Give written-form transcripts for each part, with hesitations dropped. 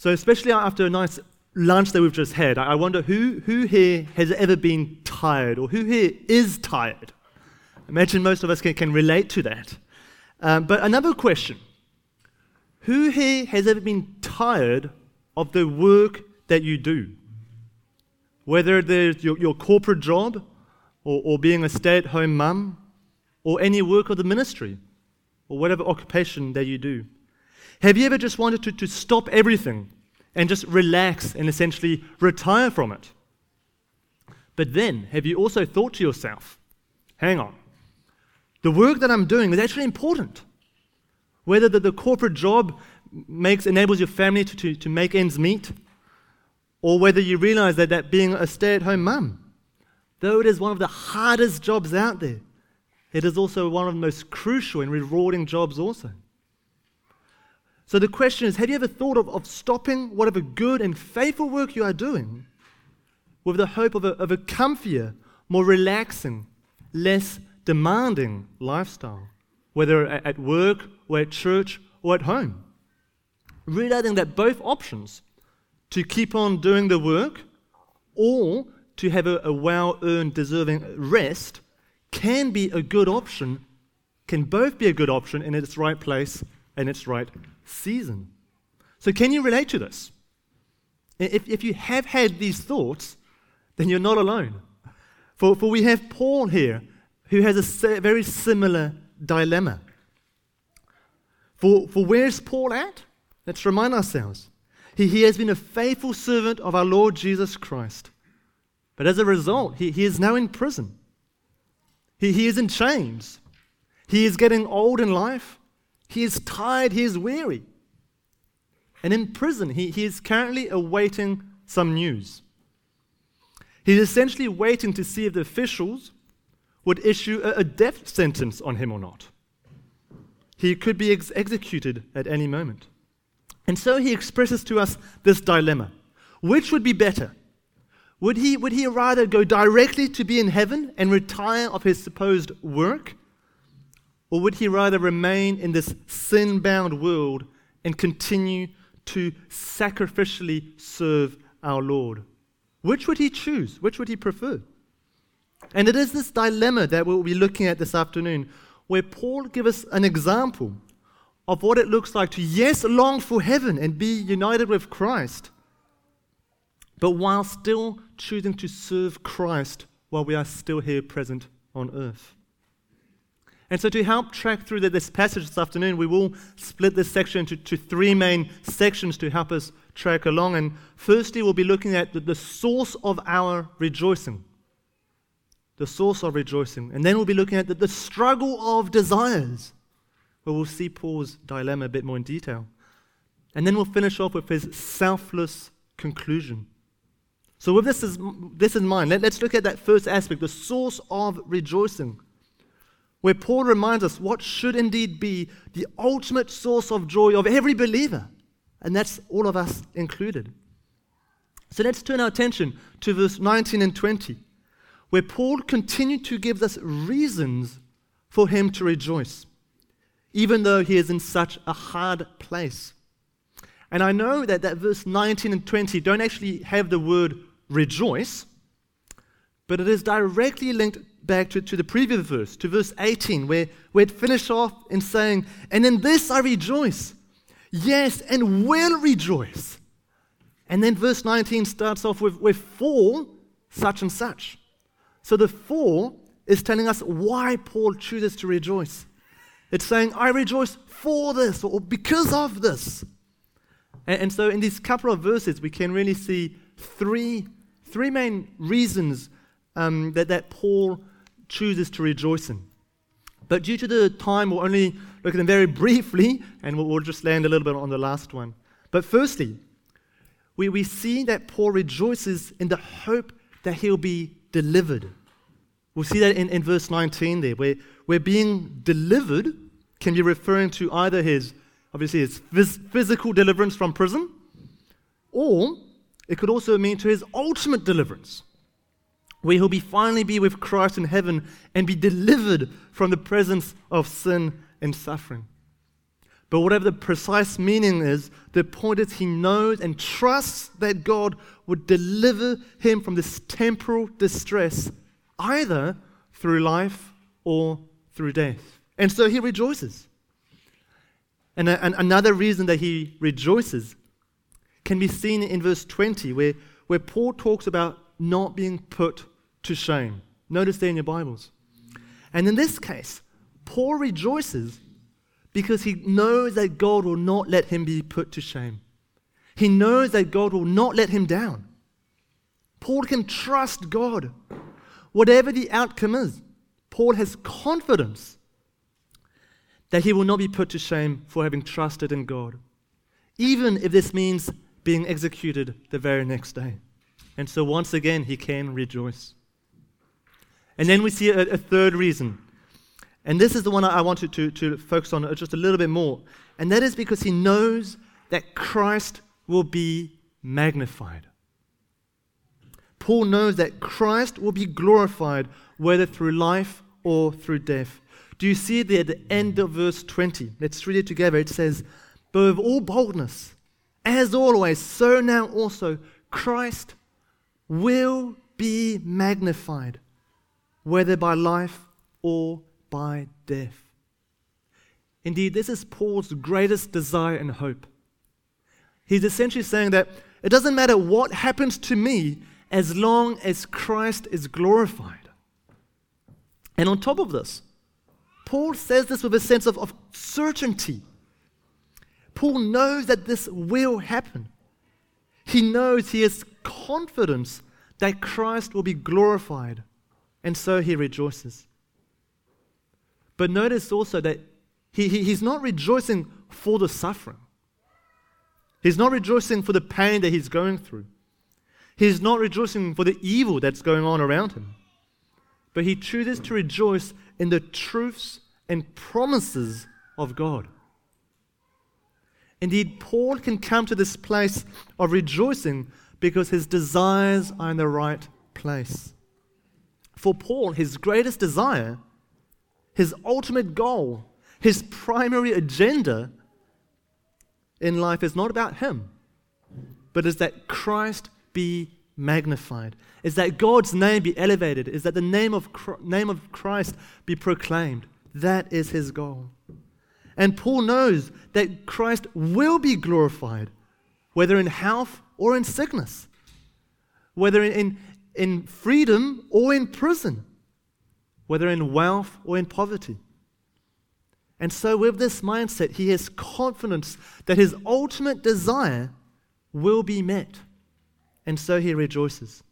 So especially after a nice lunch that we've just had, I wonder who here has ever been tired, or who here is tired? I imagine most of us can relate to that. But another question, who here has ever been tired of the work that you do? Whether there's your corporate job, or being a stay-at-home mum, or any work of the ministry, or whatever occupation that you do. Have you ever just wanted to stop everything and just relax and essentially retire from it? But then, have you also thought to yourself, hang on, the work that I'm doing is actually important. Whether the corporate job enables your family to make ends meet, or whether you realize that being a stay-at-home mum, though it is one of the hardest jobs out there, it is also one of the most crucial and rewarding jobs also. So the question is, have you ever thought of stopping whatever good and faithful work you are doing with the hope of a comfier, more relaxing, less demanding lifestyle, whether at work or at church or at home? Realizing that both options, to keep on doing the work or to have a well-earned, deserving rest, can be a good option, can both be a good option in its right place and its right season. So can you relate to this? If you have had these thoughts, then you're not alone. For we have Paul here, who has a very similar dilemma. For where's Paul at? Let's remind ourselves. He has been a faithful servant of our Lord Jesus Christ. But as a result, he is now in prison. He is in chains. He is getting old in life. He is tired. He is weary. And in prison, he is currently awaiting some news. He's essentially waiting to see if the officials would issue a death sentence on him or not. He could be executed at any moment. And so he expresses to us this dilemma. Which would be better? Would he rather go directly to be in heaven and retire of his supposed work? Or would he rather remain in this sin-bound world and continue to sacrificially serve our Lord? Which would he choose? Which would he prefer? And it is this dilemma that we'll be looking at this afternoon, where Paul gives us an example of what it looks like to, yes, long for heaven and be united with Christ, but while still choosing to serve Christ while we are still here present on earth. And so to help track through this passage this afternoon, we will split this section into three main sections to help us track along. And firstly, we'll be looking at the source of our rejoicing. The source of rejoicing. And then we'll be looking at the struggle of desires, where we'll see Paul's dilemma a bit more in detail. And then we'll finish off with his selfless conclusion. So with this in mind, let's look at that first aspect, the source of rejoicing, where Paul reminds us what should indeed be the ultimate source of joy of every believer, and that's all of us included. So let's turn our attention to verse 19 and 20, where Paul continued to give us reasons for him to rejoice, even though he is in such a hard place. And I know that verse 19 and 20 don't actually have the word rejoice, but it is directly linked back to the previous verse, to verse 18, where it finished off in saying, "And in this I rejoice, yes, and will rejoice." And then verse 19 starts off with "for such and such." So the "for" is telling us why Paul chooses to rejoice. It's saying, I rejoice for this, or because of this. And so in these couple of verses, we can really see three main reasons that Paul chooses to rejoice in. But due to the time, we'll only look at them very briefly, and we'll just land a little bit on the last one. But firstly, we see that Paul rejoices in the hope that he'll be delivered. We'll see that in verse 19 there, where being delivered can be referring to either his physical deliverance from prison, or it could also mean to his ultimate deliverance, where he'll finally be with Christ in heaven and be delivered from the presence of sin and suffering. But whatever the precise meaning is, the point is he knows and trusts that God would deliver him from this temporal distress, either through life or through death. And so he rejoices. And another reason that he rejoices can be seen in verse 20, where Paul talks about not being put to shame. Notice there in your Bibles. And in this case, Paul rejoices because he knows that God will not let him be put to shame. He knows that God will not let him down. Paul can trust God. Whatever the outcome is, Paul has confidence that he will not be put to shame for having trusted in God, even if this means being executed the very next day. And so once again, he can rejoice. And then we see a third reason. And this is the one I wanted to focus on just a little bit more. And that is because he knows that Christ will be magnified. Paul knows that Christ will be glorified, whether through life or through death. Do you see it there at the end of verse 20? Let's read it together. It says, "But with all boldness, as always, so now also, Christ will be magnified, whether by life or by death." Indeed, this is Paul's greatest desire and hope. He's essentially saying that it doesn't matter what happens to me as long as Christ is glorified. And on top of this, Paul says this with a sense of certainty. Paul knows that this will happen. He knows, he has confidence that Christ will be glorified, and so he rejoices. But notice also that he's not rejoicing for the suffering. He's not rejoicing for the pain that he's going through. He's not rejoicing for the evil that's going on around him. But he chooses to rejoice in the truths and promises of God. Indeed, Paul can come to this place of rejoicing because his desires are in the right place. For Paul, his greatest desire, his ultimate goal, his primary agenda in life is not about him, but is that Christ be magnified, is that God's name be elevated, is that the name of Christ be proclaimed. That is his goal. And Paul knows that Christ will be glorified, whether in health or in sickness, whether in freedom or in prison, whether in wealth or in poverty. And so with this mindset, he has confidence that his ultimate desire will be met. And so he rejoices.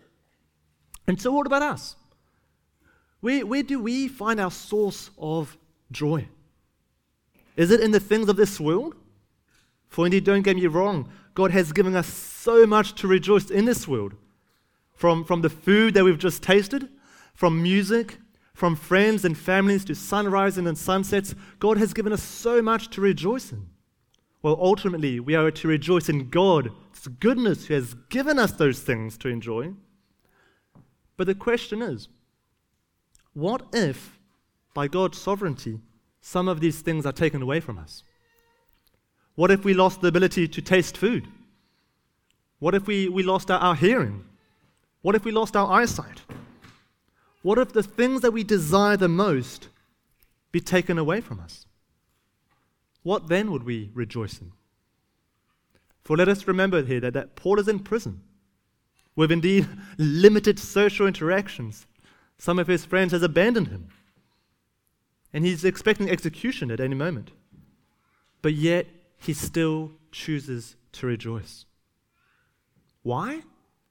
And so what about us? Where do we find our source of joy? Is it in the things of this world? For indeed, don't get me wrong, God has given us so much to rejoice in this world. From the food that we've just tasted, from music, from friends and families to sunrises and sunsets, God has given us so much to rejoice in. Well, ultimately, we are to rejoice in God's goodness who has given us those things to enjoy. But the question is, what if, by God's sovereignty, some of these things are taken away from us? What if we lost the ability to taste food? What if we lost our hearing? What if we lost our eyesight? What if the things that we desire the most be taken away from us? What then would we rejoice in? For let us remember here that Paul is in prison with indeed limited social interactions. Some of his friends has abandoned him, and he's expecting execution at any moment. But yet, he still chooses to rejoice. Why?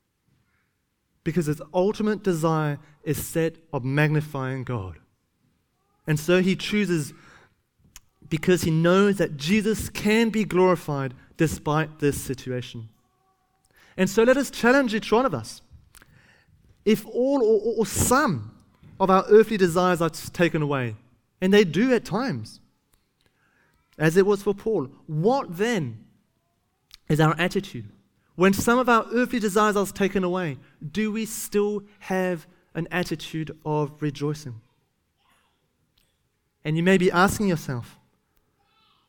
Because his ultimate desire is set of magnifying God. And so he chooses because he knows that Jesus can be glorified despite this situation. And so let us challenge each one of us. If all or some of our earthly desires are taken away, and they do at times, as it was for Paul, what then is our attitude? When some of our earthly desires are taken away, do we still have an attitude of rejoicing? And you may be asking yourself,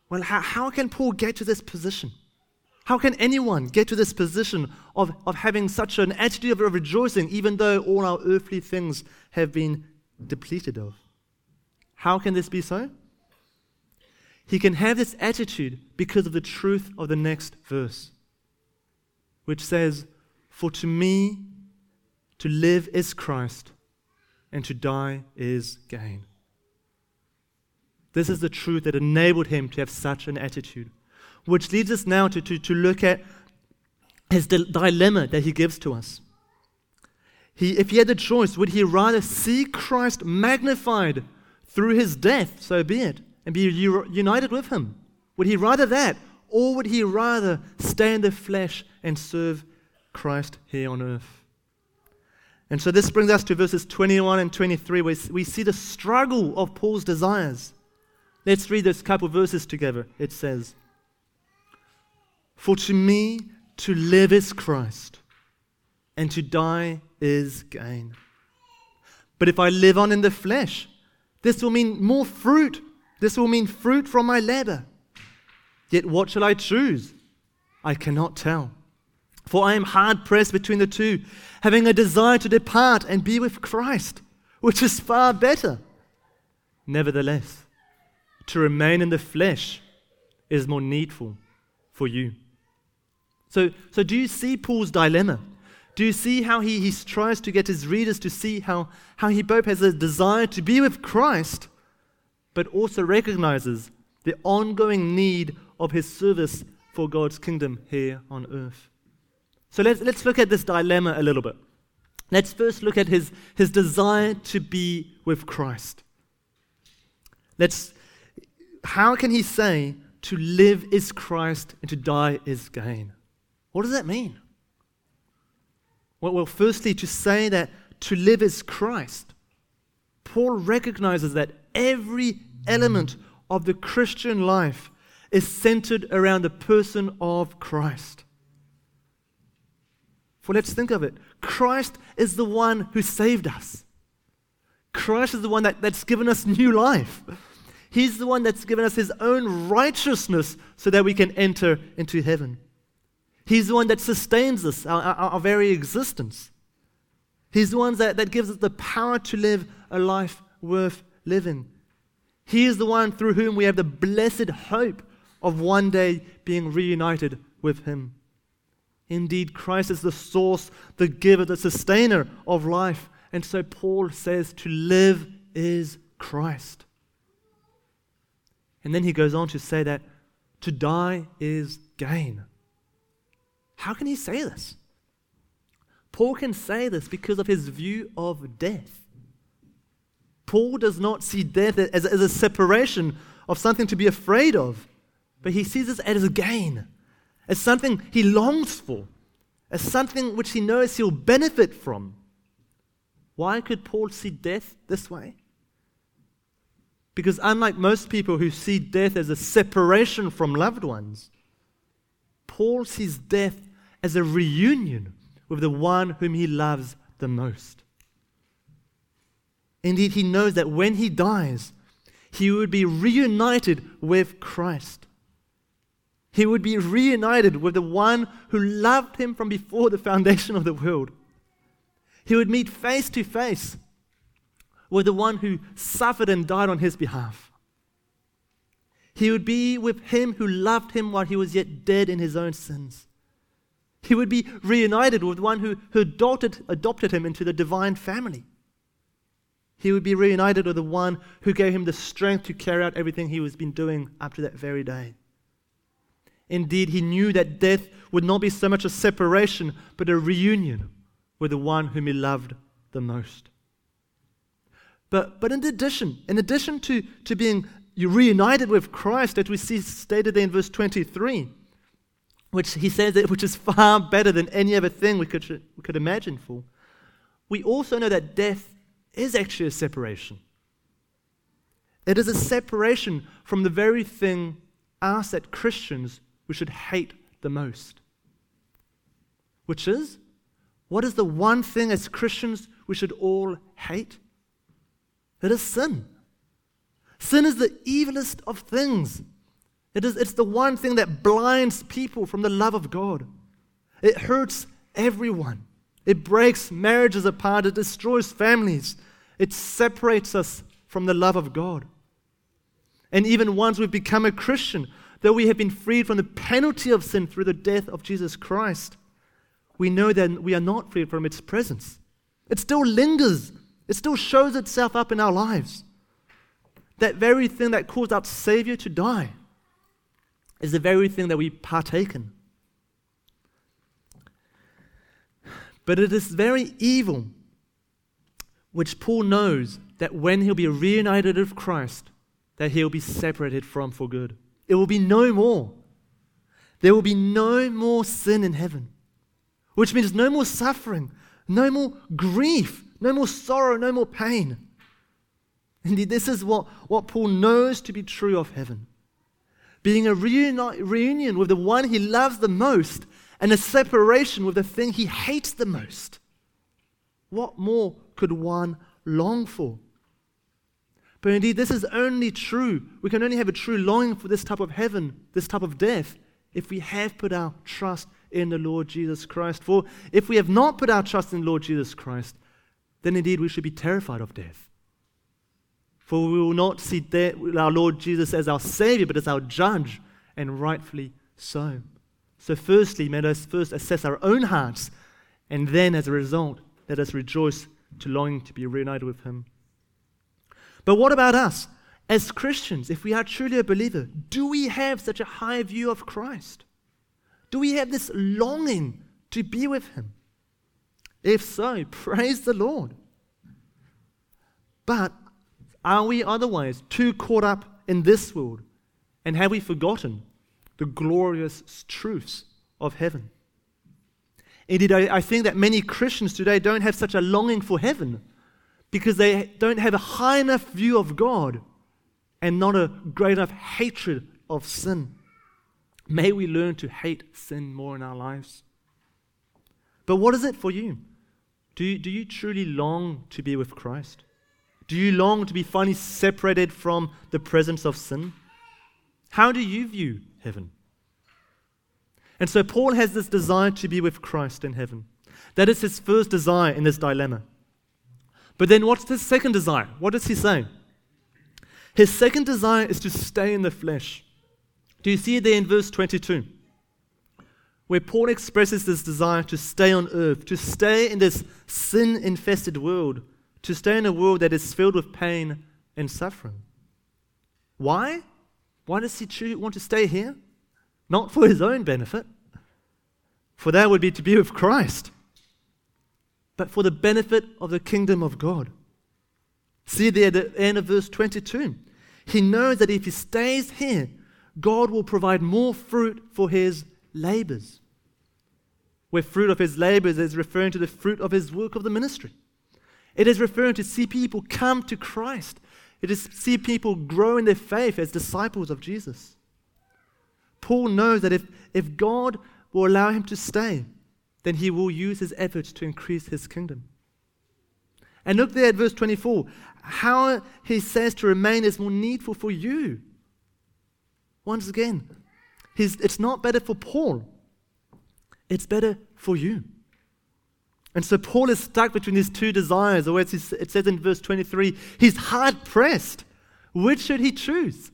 Well, how can Paul get to this position? How can anyone get to this position of having such an attitude of rejoicing, even though all our earthly things have been depleted of? How can this be so? He can have this attitude because of the truth of the next verse, which says, "For to me, to live is Christ, and to die is gain." This is the truth that enabled him to have such an attitude, which leads us now to look at his dilemma that he gives to us. If he had the choice, would he rather see Christ magnified through his death, so be it, and be united with him? Would he rather that, or would he rather stay in the flesh and serve Christ here on earth? And so this brings us to verses 21 and 23, where we see the struggle of Paul's desires. Let's read this couple verses together. It says, "For to me to live is Christ, and to die is gain. But if I live on in the flesh, this will mean more fruit. This will mean fruit from my labor. Yet what shall I choose? I cannot tell. For I am hard pressed between the two, having a desire to depart and be with Christ, which is far better. Nevertheless, to remain in the flesh is more needful for you." So do you see Paul's dilemma? Do you see how he tries to get his readers to see how he both has a desire to be with Christ, but also recognizes the ongoing need of his service for God's kingdom here on earth? So let's look at this dilemma a little bit. Let's first look at his desire to be with Christ. How can he say to live is Christ and to die is gain? What does that mean? Well, firstly, to say that to live is Christ, Paul recognizes that every element of the Christian life is centered around the person of Christ. For let's think of it. Christ is the one who saved us. Christ is the one that's given us new life. He's the one that's given us his own righteousness so that we can enter into heaven. He's the one that sustains us, our very existence. He's the one that gives us the power to live a life worth living. He is the one through whom we have the blessed hope of one day being reunited with him. Indeed, Christ is the source, the giver, the sustainer of life. And so Paul says to live is Christ. And then he goes on to say that to die is gain. How can he say this? Paul can say this because of his view of death. Paul does not see death as a separation of something to be afraid of, but he sees it as a gain, as something he longs for, as something which he knows he'll benefit from. Why could Paul see death this way? Because unlike most people who see death as a separation from loved ones, Paul sees death as a reunion with the one whom he loves the most. Indeed, he knows that when he dies, he would be reunited with Christ. He would be reunited with the one who loved him from before the foundation of the world. He would meet face to face with the one who suffered and died on his behalf. He would be with him who loved him while he was yet dead in his own sins. He would be reunited with one who adopted him into the divine family. He would be reunited with the one who gave him the strength to carry out everything he was been doing up to that very day. Indeed, he knew that death would not be so much a separation, but a reunion with the one whom he loved the most. But in addition to being reunited with Christ, as we see stated there in verse 23, which he says that which is far better than any other thing we could imagine for, we also know that death is actually a separation. It is a separation from the very thing us as Christians we should hate the most. Which is, what is the one thing as Christians we should all hate? It is sin. Sin is the evilest of things. It's the one thing that blinds people from the love of God. It hurts everyone. It breaks marriages apart. It destroys families. It separates us from the love of God. And even once we've become a Christian, though we have been freed from the penalty of sin through the death of Jesus Christ, we know that we are not freed from its presence. It still lingers. It still shows itself up in our lives. That very thing that caused our Savior to die is the very thing that we partake in. But it is very evil, which Paul knows that when he'll be reunited with Christ, that he'll be separated from for good. It will be no more. There will be no more sin in heaven, which means no more suffering, no more grief, no more sorrow, no more pain. Indeed, this is what Paul knows to be true of heaven. Being a reunion with the one he loves the most and a separation with the thing he hates the most. What more could one long for? But indeed, this is only true. We can only have a true longing for this type of heaven, this type of death, if we have put our trust in the Lord Jesus Christ. For if we have not put our trust in the Lord Jesus Christ, then indeed we should be terrified of death. For we will not see our Lord Jesus as our Savior, but as our judge, and rightfully so. So firstly, let us first assess our own hearts, and then as a result, let us rejoice to longing to be reunited with Him. But what about us? As Christians, if we are truly a believer, do we have such a high view of Christ? Do we have this longing to be with Him? If so, praise the Lord. But are we otherwise too caught up in this world, and have we forgotten the glorious truths of heaven? Indeed, I think that many Christians today don't have such a longing for heaven because they don't have a high enough view of God and not a great enough hatred of sin. May we learn to hate sin more in our lives. But what is it for you? Do you truly long to be with Christ? Do you long to be finally separated from the presence of sin? How do you view heaven? And so Paul has this desire to be with Christ in heaven. That is his first desire in this dilemma. But then what's his second desire? What does he say? His second desire is to stay in the flesh. Do you see it there in verse 22? Where Paul expresses this desire to stay on earth, to stay in this sin-infested world, to stay in a world that is filled with pain and suffering. Why? Why does he want to stay here? Not for his own benefit, for that would be to be with Christ, but for the benefit of the kingdom of God. See there at the end of verse 22. He knows that if he stays here, God will provide more fruit for his labors. Where fruit of his labors is referring to the fruit of his work of the ministry. It is referring to see people come to Christ. It is see people grow in their faith as disciples of Jesus. Paul knows that if God will allow him to stay, then he will use his efforts to increase his kingdom. And look there at verse 24. How he says to remain is more needful for you. Once again, it's not better for Paul. It's better for you. And so Paul is stuck between these two desires, or as it says in verse 23, he's hard pressed. Which should he choose?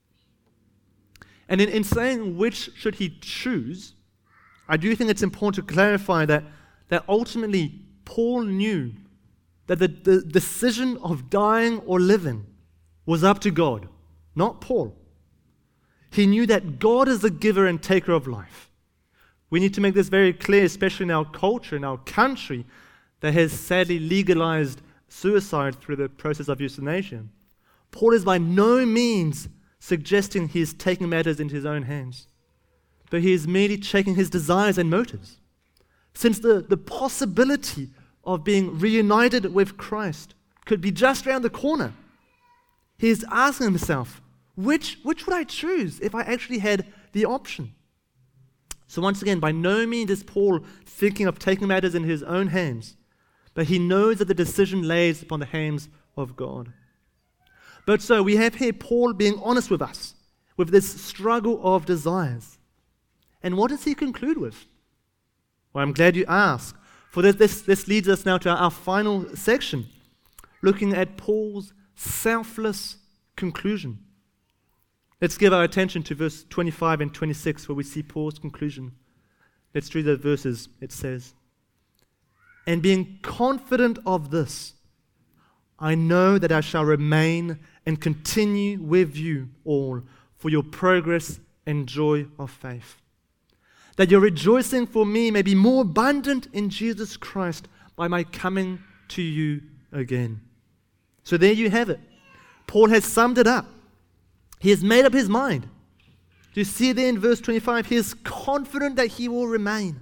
And in saying which should he choose, I do think it's important to clarify that ultimately Paul knew that the decision of dying or living was up to God, not Paul. He knew that God is the giver and taker of life. We need to make this very clear, especially in our culture, in our country, that has sadly legalized suicide through the process of euthanasia. Paul is by no means suggesting he is taking matters into his own hands, but he is merely checking his desires and motives. Since the possibility of being reunited with Christ could be just around the corner, he is asking himself, which would I choose if I actually had the option? So once again, by no means is Paul thinking of taking matters in his own hands, but he knows that the decision lays upon the hands of God. But so we have here Paul being honest with us with this struggle of desires. And what does he conclude with? Well, I'm glad you asked. For this leads us now to our final section, looking at Paul's selfless conclusion. Let's give our attention to verse 25 and 26, where we see Paul's conclusion. Let's read those verses. It says, "And being confident of this, I know that I shall remain and continue with you all for your progress and joy of faith, that your rejoicing for me may be more abundant in Jesus Christ by my coming to you again." So there you have it. Paul has summed it up. He has made up his mind. Do you see there in verse 25? He is confident that he will remain.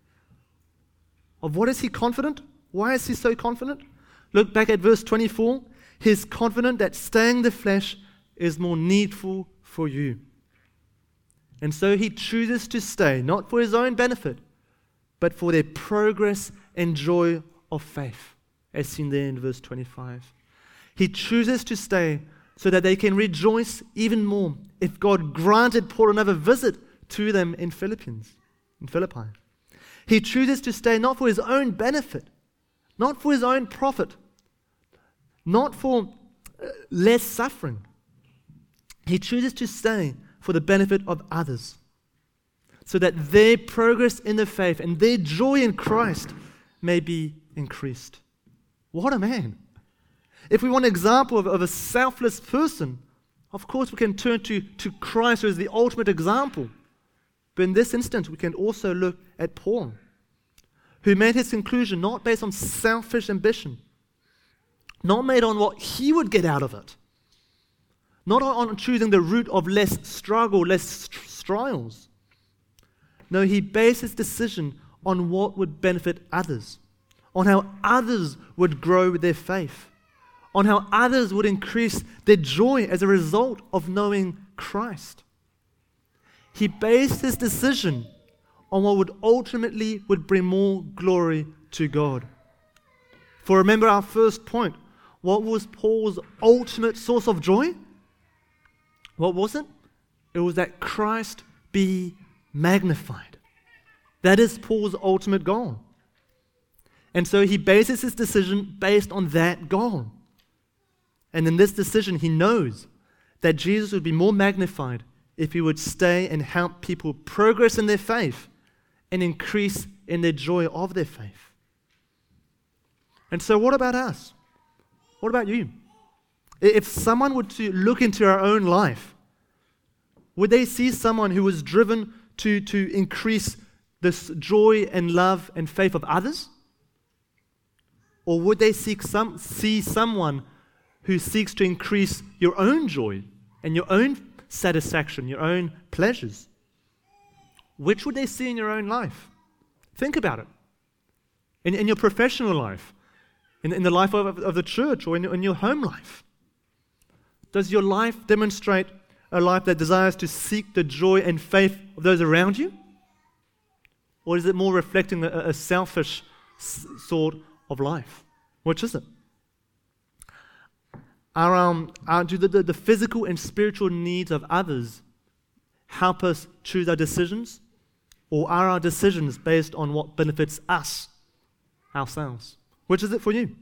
Of what is he confident? Why is he so confident? Look back at verse 24. He is confident that staying the flesh is more needful for you. And so he chooses to stay, not for his own benefit, but for their progress and joy of faith, as seen there in verse 25. He chooses to stay so that they can rejoice even more if God granted Paul another visit to them in Philippi. He chooses to stay not for his own benefit, not for his own profit, not for less suffering. He chooses to stay for the benefit of others, so that their progress in the faith and their joy in Christ may be increased. What a man! If we want an example of a selfless person, of course we can turn to Christ as the ultimate example. But in this instance, we can also look at Paul, who made his conclusion not based on selfish ambition, not made on what he would get out of it, not on choosing the route of less struggle, less trials. No, he based his decision on what would benefit others, on how others would grow their faith, on how others would increase their joy as a result of knowing Christ. He based his decision on what would ultimately bring more glory to God. For remember our first point, what was Paul's ultimate source of joy? What was it? It was that Christ be magnified. That is Paul's ultimate goal. And so he bases his decision based on that goal. And in this decision, he knows that Jesus would be more magnified if he would stay and help people progress in their faith and increase in their joy of their faith. And so what about us? What about you? If someone were to look into our own life, would they see someone who was driven to increase this joy and love and faith of others? Or would they see someone who seeks to increase your own joy and your own satisfaction, your own pleasures? Which would they see in your own life? Think about it. In your professional life, in the life of the church, or in your home life. Does your life demonstrate a life that desires to seek the joy and faith of those around you? Or is it more reflecting a selfish sort of life? Which is it? Do the physical and spiritual needs of others help us choose our decisions? Or are our decisions based on what benefits us, ourselves? Which is it for you?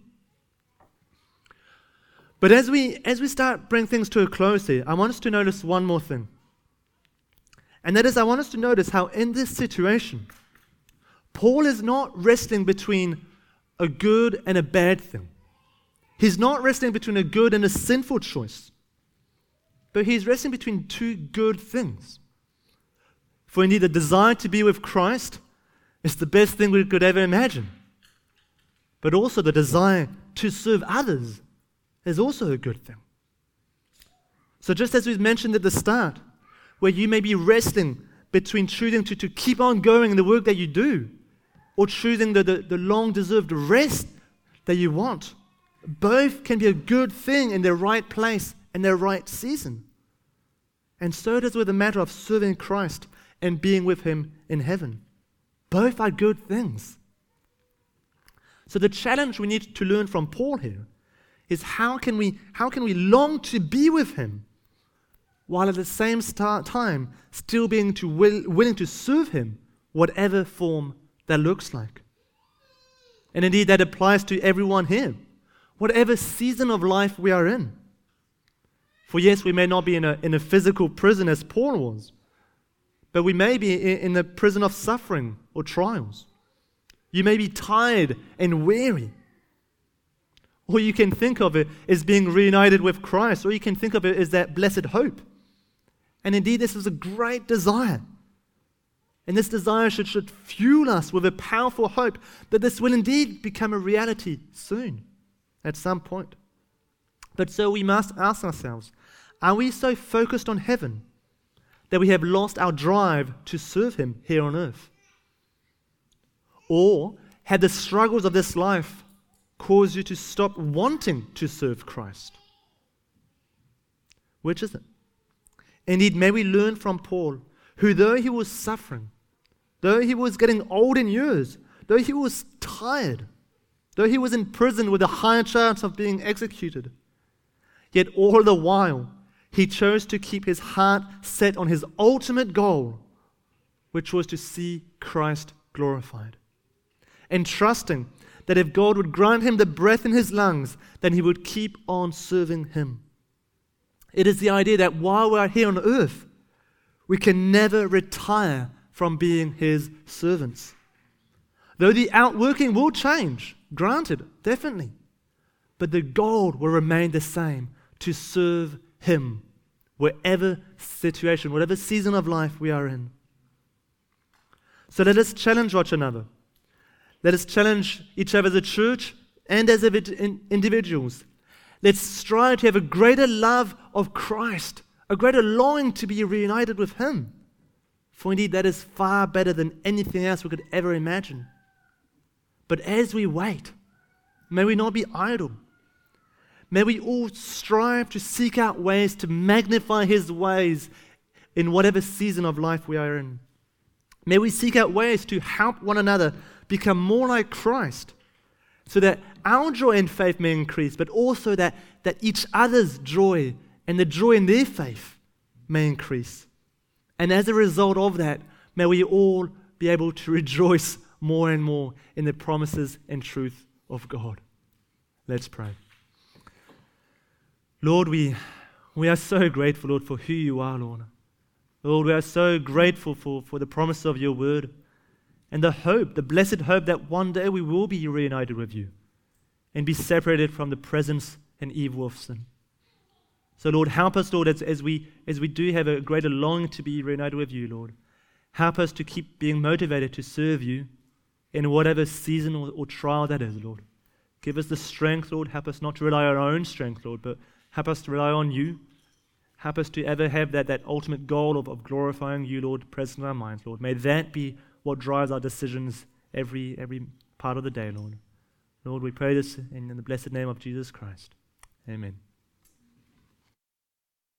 But as we start bringing things to a close here, I want us to notice one more thing. And that is, I want us to notice how in this situation, Paul is not wrestling between a good and a bad thing. He's not wrestling between a good and a sinful choice. But he's wrestling between two good things. For indeed, the desire to be with Christ is the best thing we could ever imagine. But also the desire to serve others is also a good thing. So just as we've mentioned at the start, where you may be wrestling between choosing to keep on going in the work that you do, or choosing the long-deserved rest that you want, both can be a good thing in their right place and their right season. And so it is with the matter of serving Christ and being with Him in heaven. Both are good things. So the challenge we need to learn from Paul here is how can we long to be with Him while at the same time still being willing to serve Him, whatever form that looks like. And indeed, that applies to everyone here, whatever season of life we are in. For yes, we may not be in a physical prison as Paul was, but we may be in a prison of suffering or trials. You may be tired and weary. Or you can think of it as being reunited with Christ, or you can think of it as that blessed hope. And indeed, this is a great desire. And this desire should fuel us with a powerful hope that this will indeed become a reality soon, at some point. But so we must ask ourselves, are we so focused on heaven that we have lost our drive to serve Him here on earth? Or have the struggles of this life caused you to stop wanting to serve Christ? Which is it? Indeed, may we learn from Paul, who though he was suffering, though he was getting old in years, though he was tired, though he was in prison with a high chance of being executed, yet all the while he chose to keep his heart set on his ultimate goal, which was to see Christ glorified, and trusting that if God would grant him the breath in his lungs, then he would keep on serving Him. It is the idea that while we are here on earth, we can never retire from being His servants. Though the outworking will change, granted, definitely, but the goal will remain the same, to serve Him, whatever situation, whatever season of life we are in. So let us challenge one another. Let us challenge each other as a church and as individuals. Let's strive to have a greater love of Christ, a greater longing to be reunited with Him. For indeed, that is far better than anything else we could ever imagine. But as we wait, may we not be idle. May we all strive to seek out ways to magnify His ways in whatever season of life we are in. May we seek out ways to help one another become more like Christ, so that our joy in faith may increase, but also that each other's joy and the joy in their faith may increase. And as a result of that, may we all be able to rejoice more and more in the promises and truth of God. Let's pray. Lord, we are so grateful, Lord, for who You are, Lord. Lord, we are so grateful for the promise of Your word and the hope, the blessed hope that one day we will be reunited with You and be separated from the presence and evil of sin. So, Lord, help us, Lord, as we do have a greater longing to be reunited with You, Lord. Help us to keep being motivated to serve You in whatever season or trial that is, Lord. Give us the strength, Lord. Help us not to rely on our own strength, Lord, but help us to rely on You. Help us to ever have that ultimate goal of glorifying You, Lord, present in our minds, Lord. May that be what drives our decisions every part of the day, Lord. Lord, we pray this in the blessed name of Jesus Christ. Amen.